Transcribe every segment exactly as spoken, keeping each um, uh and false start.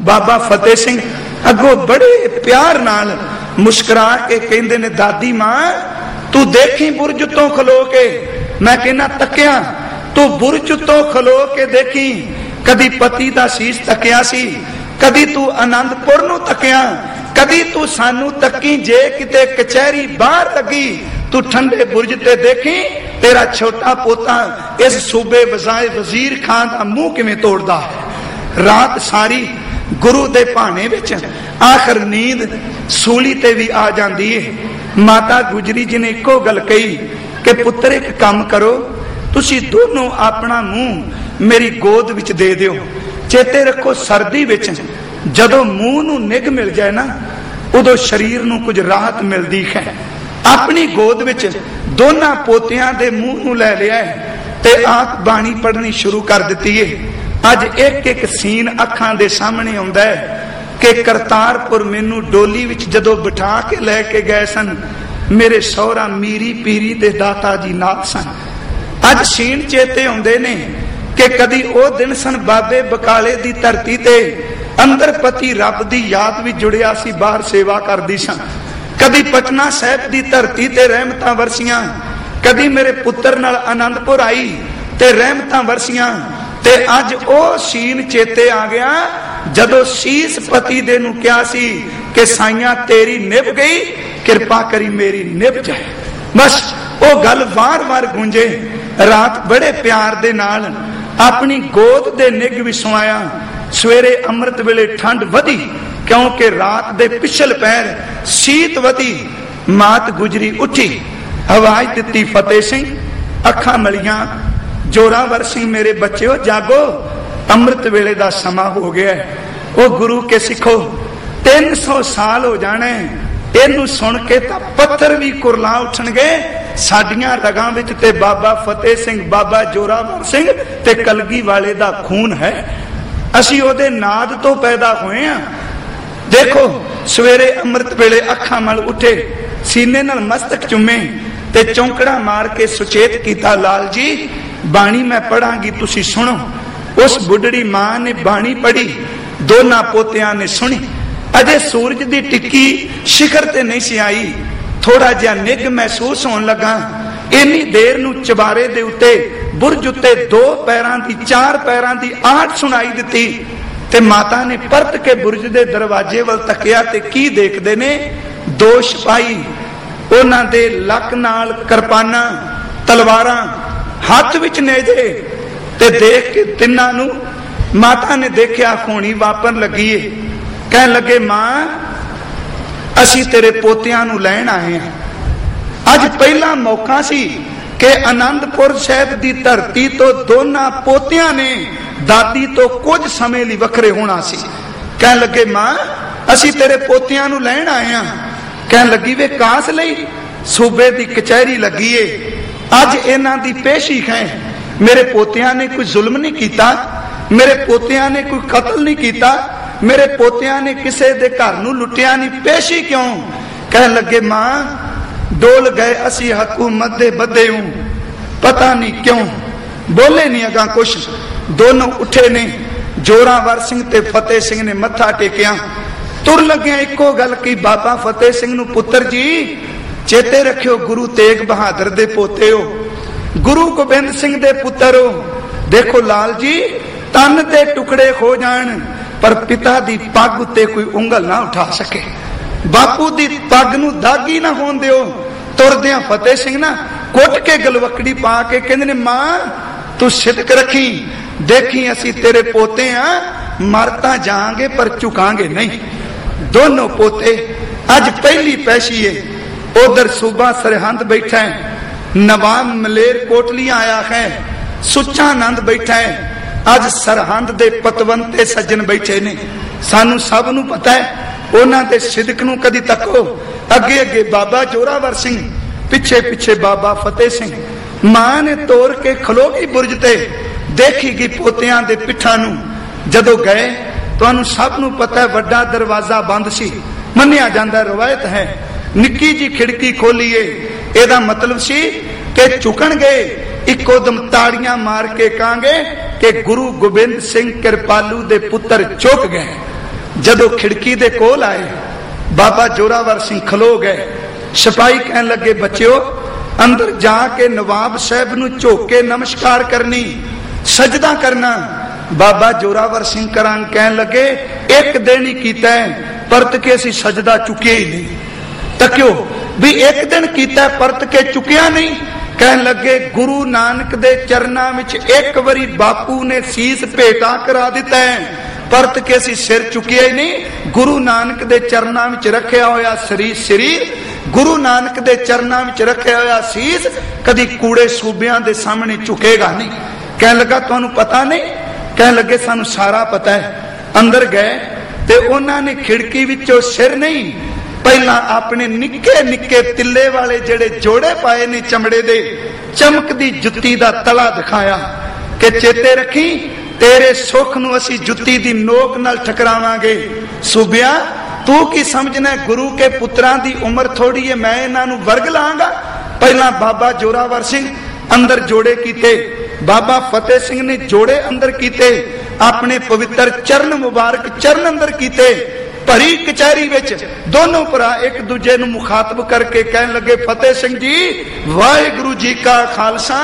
बाबा फतेह सिंह अगों बड़े प्यार नाल मुस्कुरा के कहंदे ने, दादी मां तू देखी बुरज तो खलो के। मैं कहना तकिया, तू बुरज तो खलो के देखी, कदी पति दा शीश तकिया सी, कदी तू आनंदपुर नू तकिया, कदी तू सानू तकी, जे किते कचहरी बाहर लगी तू ठंडे बुरज ते देखी तेरा छोटा पोता इस सूबे बजाए वजीर खान का मुंह किवें तोड़दा है। रात सारी गुरु दे भाने विच आखिर नींद सूली ते भी आ जाती है। माता गुजरी जी ने इको गल कही कि पुत्र एक काम करो, तुसी दोनों अपना मुंह मेरी गोद विच दे दिओ। चेते रखो सर्दी विच जदों मुंह नूं निग मिल जाए ना, उदों शरीर नूं कुछ राहत मिलती है। अपनी गोद विच दोनों पोतियां दे मुंह नूं लै लिया है ते आख बाणी पढ़नी शुरू कर दी है। अज एक एक सीन अखां दे सामने आउंदा है कि करतारपुर मैनू डोली विच जदों बिठा के लैके गए सन, मेरे सौहरा मीरी पीरी दे दाता जी नाल सन। अज सीन चेते आउंदे ने कि कदी ओ दिन सन बाबे बकाले दी धरती ते अंदर पति रब दी याद भी जुड़िया सी, बाहर सेवा करदी सन। कदी पटना साहिब दी धरती ते रहमतां वरसियां, कदी मेरे पुत्र नाल आनंदपुर आई ते रहमतां वरसियां। ते अज ओ सीन चेते आ गया जदों शीस पति दे नूं कहा सी कि साइयां तेरी निभ गई, कृपा करी मेरी निभ जाए। बस ओ गल वार वार गूंजे। रात बड़े प्यार दे नाल अपनी गोद दे निग विछवाया। सवेरे अमृत वेले ठंड वधी, क्योंकि रात दे पिछल पैर शीत वधी। मात गुजरी उठी, आवाज दिती, फतेह सिंह अखां मलियां, जोरावर सिंह मेरे बच्चों जागो, अमृत वेले दा समा हो गया। ओ गुरु के सिखो, तीन सौ साल हो जाने, इनू सुन के तां पत्थर भी कुरला उठणगे। साडियां रगां विच ते बाबा फतेह सिंह, बाबा जोरावर सिंह ते कलगी वाले दा खून है। असी ओदे नाद तो पैदा होए हां। देखो सवेरे अमृत वेले अखां मल उठे, सीने नाल मस्तक चुमे ते चौंकड़ा मार के सुचेत कीता, लाल जी बाणी मैं पढ़ांगी, तुसी सुनो। उस बुढ़ड़ी मां ने बाणी पढ़ी, दोना पोतियां ने सुनी। अजे सूरज दी टिक्की शिखर ते नहीं सी आई, थोड़ा जिहा निग महसूस होने लगा। इन्नी देर नूं चबारे दे उत्ते बुरज उत्ते दो पैरां दी, चार पैरां दी आहट सुनाई दिती ते माता ने परत के बुरज दे दरवाजे वल तकिया ते की देखदे ने, दो सिपाही, उन्हां दे लक नाल किरपानां तलवारां, हाथ विच नेजे ते देख के तिन्हां नूं माता ने देखिया खूनी वापन लगी है। कहन लगे, मां असी तेरे पोतियां नूं लैण आए हैं। अज पहला मौका सी कि आनंदपुर साहिब दी धरती तो दोना पोतियां ने दादी तो कुछ समय लई वखरे होना सी। कहन लगे, मां असी तेरे पोतियां नूं लैण आए हैं। कहन लगी, वे कास लई? सूबे दी कचहरी लगी है, अज इन्हां दी पेशी है। मेरे पोतियां ने कोई जुल्म नहीं कीता, मेरे पोतियां ने कोई कतल नहीं कीता, मेरे पोतियां ने किसी दे घर नूं लुटिया नहीं, पेशी क्यों? कहन लगे, मां डोल गए असी हुकूमत दे बदे हूं, पता नहीं क्यों बोले नहीं अगा कुछ। दोनों उठे ने, जोरावर सिंह ते फतेह सिंह ने मत्था टेकिया, तुर लगे इको गल की, बाबा फतेह सिंह नूं, पुत्र जी चेते रखियो गुरु तेग बहादुर दे पोते हो, गुरु गोबिंद सिंह दे पुत्र हो। देखो लाल जी, तन दे टुकड़े हो जान पर पिता दी पग उत्ते कोई उंगल ना उठा सके, बापू दी पग नूं दागी ना होण दिओ। तुरदियां फतेह सिंह ना कुट के गलवकड़ी पा के कहंदे ने, मां तू सिदक रखी, देखी असी तेरे पोते हां, मरता जाएंगे पर चुकांगे नहीं। दोनों पोते अज पहली पैशी है। उधर सूबा सरहंद बैठा है, नवाब मलेर कोटलिया आया है, सुच्चा आनंद बैठा है। अज सरहंद दे पतवंते सज्जन बैठे ने, सानू सब नू पता है उन्हां दे सिदक नू कदी तको। अगे अगे बाबा जोरावर सिंह, पिछे पिछे बाबा फतेह सिंह। मां ने तोड़ के खलो गई बुरज ते, देखी गई पोतियां दे पिठा नू। जदों गए तुहानू सब नू पता है वड्डा दरवाजा बंद सी, मन्निया जांदा रवायत है। निक्की जी खिड़की खोलीए, एदा मतलब सी कि चुकन गए, इको दम ताड़ियां मार के कहांगे कि गुरु गोबिंद सिंह कृपालू दे पुत्र चुक गए। जदों खिड़की दे कोल आए बाबा जोरावर सिंह खलो गए। सिपाही कहन लगे बच्चों अंदर जाके नवाब साहब नूं झुक के नमस्कार करनी, सजदा करना। बाबा जोरावर सिंह करान कहन लगे एक दिन ही कीता है, परत के असीं सजदा चुके ही नहीं। तक्यो भी एक दिन कीता परत के चुकिया नहीं। कहन लगे गुरु नानक दे चरनां विच एक बारी बापू ने सीस भेटा करा दिता है, परत के असीं सिर चुकिया ही नहीं। गुरु नानक दे चरनां विच रखिया होया शरीर शरीर गुरु नानक दे चरनां विच रखिया होया सीस कदी कूड़े सूबियां दे सामने झुकेगा नहीं। कहन लगा तुहानूं पता नहीं? कहन लगे सानूं सारा पता है। अंदर गए ते उन्हां ने खिड़की विचों सिर नहीं पहला अपने निक्के निक्के तिल्ले वाले जेड़े जोड़े पाए ने चमड़े दे चमकदी जुत्ती दा तला दिखाया कि चेते रखी तेरे सुख नूं असीं जुत्ती दी नोक नाल ठकरावांगे। सूबिया तू की समझना है गुरु के पुत्रां दी उम्र थोड़ी है, मैं इन्हां नूं वर्ग लांगा। पहला बाबा जोरावर सिंह अंदर जोड़े कीते, बाबा फतेह सिंह ने जोड़े अंदर कीते, अपने पवित्र चरण मुबारक चरण अंदर कीते। भरी कचहरी विच दोनों भरा एक दूजे नूं मुखातब करके कहन लगे फतेह सिंह जी वाहिगुरु जी का खालसा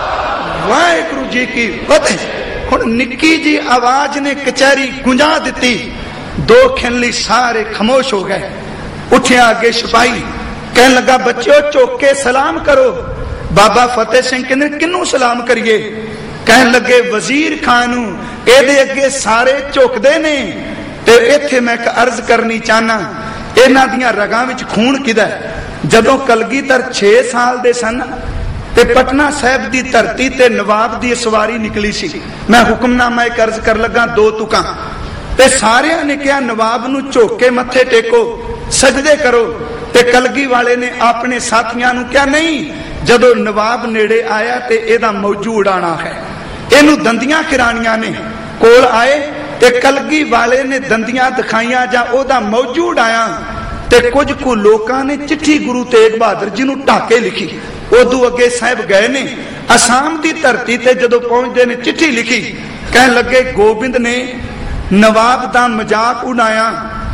वाहिगुरु जी की फतेह। हुण निक्की जी आवाज ने कचहरी गुंजा दिती। दो खिनली सारे खामोश हो गए। उठिया अगे सिपाही कहन लगा बच्चों झुक के सलाम करो। बाबा फतेह सिंह कहंदे किनू सलाम करिए? कहन लगे वजीर खान नूं, इहदे अगे सारे झुकदे ने। ते इत्थे मैं एक अर्ज करनी चाहना, इन्हां दियां रगां विच खून किदा? जदों कलगीधर छे साल दे सन ते पटना साहिब दी धरती ते नवाब दी सवारी निकली सी। मैं हुक्मनामा एक अर्ज कर लगा दो तुकां ते सारियां ने कहा नवाब नूं झुक के मत्थे टेको सजदे करो। ते कलगी वाले ने अपने साथियां नूं कहा नहीं, जदों नवाब नेड़े आया ते एदा मौजू उड़ाना है, इहनूं दंदियां खिराणियां ने कोल आए ते कलगी वाले ने दंदियां दिखाइया जां ओदा मौजू उड़ाया। ते कुछ कु लोकां ने चिट्ठी गुरु तेग बहादुर जी नूं ढाके लिखी। उदू अगे साहब गए ने असम की धरती ते जदों पहुंचते ने चिट्ठी लिखी। कहन लगे गोबिंद ने नवाब दा मजाक उड़ाया,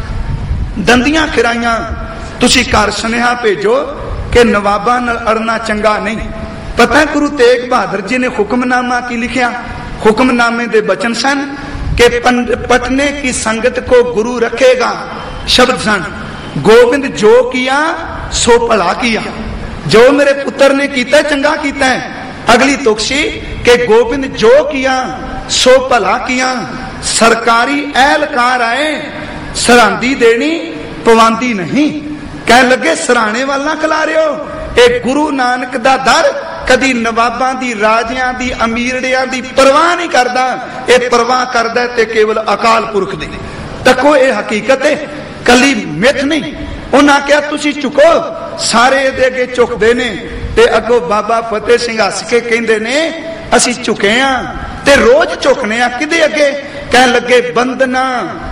दंदियां खिराइया, तुसी घर सुनेहा भेजो कि नवाबा नाल अड़ना चंगा नहीं। पता गुरु तेग बहादुर जी ने हुक्मनामा की लिखिया? हुक्मनामे दे बचन सन कि पटने की संगत को गुरु रखेगा। शब्द सन गोबिंद जो किया सो भला किया, जो मेरे पुत्र ने किया चंगा किया है। अगली तुकसी के गोबिंद जो किया सो भला किया। सरकारी एहलकार आए सरांदी देनी पवांदी नहीं। कह लगे सराणे वाल ना खिला रहे हो, ए गुरु नानक दा दर कदी नवाबां दी राजियां दी अमीरड़ियां दी परवाह नहीं करदा, ए परवाह करदा ते केवल अकाल पुरख दी। तको ये हकीकत है, कली मिथ नहीं। उन्हां कहा तुसी झुको, सारे दे अगे झुकदे ने ते अगों बाबा फतेह सिंह हस के कहंदे ने असी झुके हां ते रोज झुकने आ। किदे अगे? कह लगे बंदना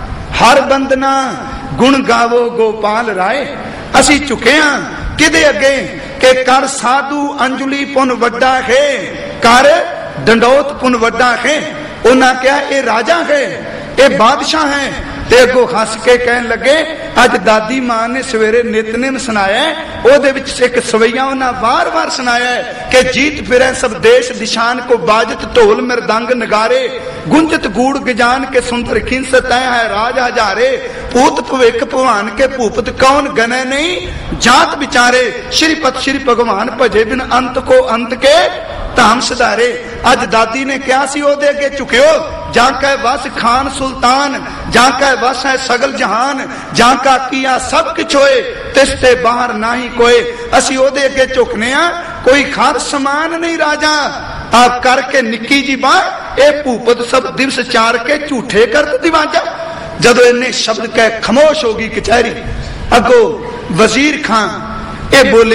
हर बंदना गुण गावो गोपाल राय। असी झुके हां किदे अगे के कर साधु अंजुली पुन वड्डा है, कर डंडोत पुन वड्डा है। उन्हां कहा ये राजा है, ये बादशाह है। ते अगों हस के कहन लगे अज दादी मां ने सवेरे नितनेम सुनाया, ओदे विच एक सवैया उन्हां बार बार सुनाया कि जीत फिरे सब देश दिशान को बाजत ढोल मृदंग नगारे, गुंजत गूढ़ गजान के सुंदर खिंस तय है राज हजारे। पूत भविख भगवान के भूपत कौन गने नहीं, जात बिचारे श्रीपत श्री भगवान भजे बिन अंत को अंत के धाम सुधारे। अज दादी ने क्या सी ओदे अगे झुकियो, जाका वस खान सुल्तान, जाका वस है सगल जहान, जाका किया सब कुछ होए तिसते बाहर ना ही कोई। असी ओदे अगे झुकने आ, कोई खास समान नहीं राजा। आप करके निक्की जी बात ए भूपत सब दिवस चार के झूठे कर दिवाजा। जदों इन्ने शब्द कह खामोश होगी कचहरी। अगो वजीर खान ए बोले,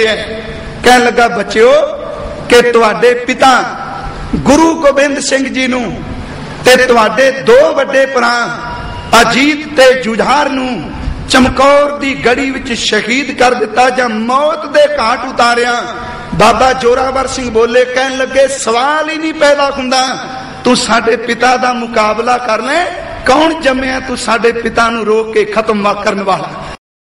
कह लगा बच्चों कि तुहाडे पिता गुरु गोबिंद सिंह जी नूं ते तुहाडे दो वड्डे भरा अजीत ते जुझार नूं चमकौर दी गड़ी विच शहीद कर दिता जां मौत दे घाट उतारिया। बाबा जोरावर सिंह बोले, कहन लगे सवाल ही नहीं पैदा हुंदा, तू साडे पिता दा मुकाबला कर ले, कौन जम्मिया तू साडे पिता नूं रोक के खत्म करन वाला।